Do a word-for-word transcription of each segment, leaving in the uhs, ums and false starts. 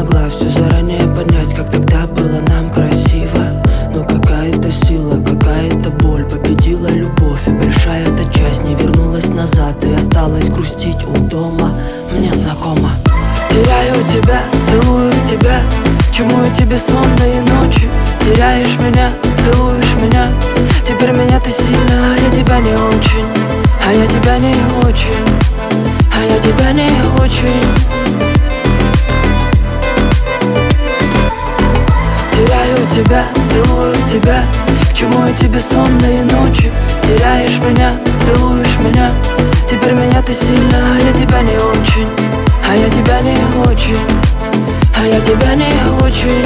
могла все заранее понять, как тогда было нам красиво. Но какая-то сила, какая-то боль победила любовь, и большая эта часть не вернулась назад и осталась грустить у дома. Мне знакомо. Теряю тебя, целую тебя, чему эти бессонные ночи? Теряешь меня, целуешь меня, теперь меня ты сильно, а я тебя не очень, а я тебя не очень, а я тебя не очень. Теряю тебя, целую тебя, к чему эти бессонные ночи? Теряешь меня, целуешь меня, теперь меня ты сильно, а я тебя не очень, а я тебя не очень, а я тебя не очень.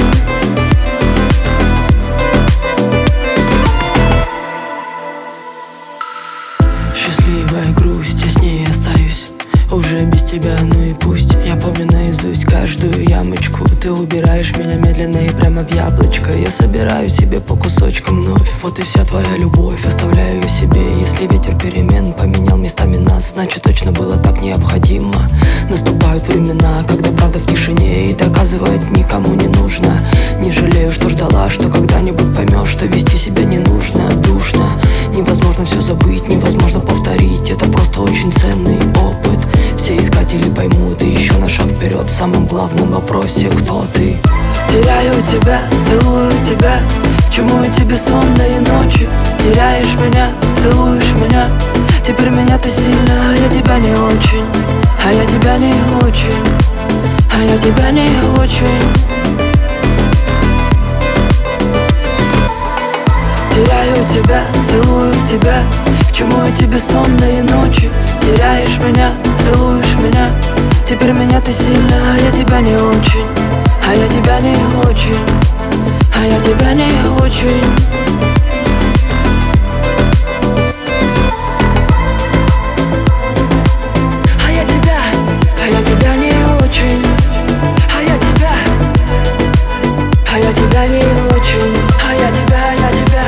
Счастливая грусть, я с ней остаюсь уже без тебя, ну и пусть. Я помню наизусть каждую ямочку. Ты убираешь меня медленно и прямо в яблочко. Я собираю себе по кусочкам вновь. Вот и вся твоя любовь, оставляю ее себе. Если ветер перемен поменял местами нас, значит точно было так необходимо. Наступают времена, когда правда в тишине и доказывает никому не нужно. Не жалею, что ждала, что когда-нибудь поймешь, что вести себя не нужно. Душно, невозможно все забыть, невозможно повторить. Это просто очень ценный опыт. Все искатели поймут, и еще на шаг вперед в самом главном вопросе: кто ты? Теряю тебя, целую тебя, к чему эти бессонные ночи? Теряешь меня, целуешь меня, теперь меня ты сильно, а я тебя не очень, а я тебя не очень, а я тебя не очень. Теряю тебя, целую тебя, к чему эти бессонные ночи? Теряешь меня, целуешь меня, теперь меня ты сильно, а я тебя не очень, а я тебя не очень, а я тебя не очень. А я тебя, а я тебя не очень, а я тебя, а я тебя не очень, а я тебя, я тебя,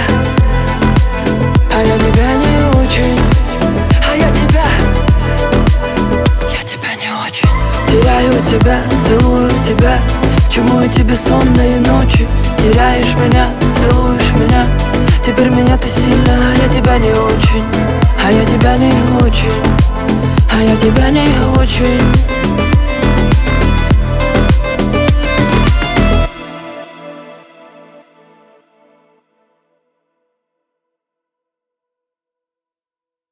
а я тебя не очень, а я тебя, я тебя не очень. Теряю тебя, целую тебя, к чему эти бессонные ночи? Теряешь меня, целуешь меня, теперь меня ты сильно, а я тебя не очень, а я тебя не очень, а я тебя не очень.